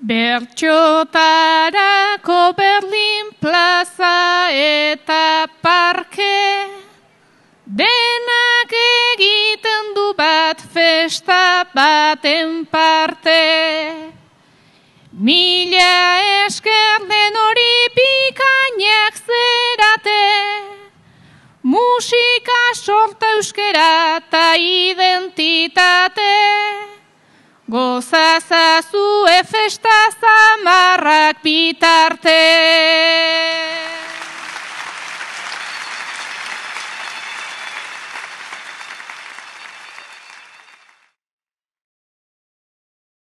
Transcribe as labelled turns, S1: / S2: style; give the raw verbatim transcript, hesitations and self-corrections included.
S1: Bertxotarako Berlin plaza eta parke, denak egiten du bat festa baten parte. Mila esker den hori bikainak zerate, musika sorta euskera eta identitate. Gozazazu efesta zamarrak bitarte.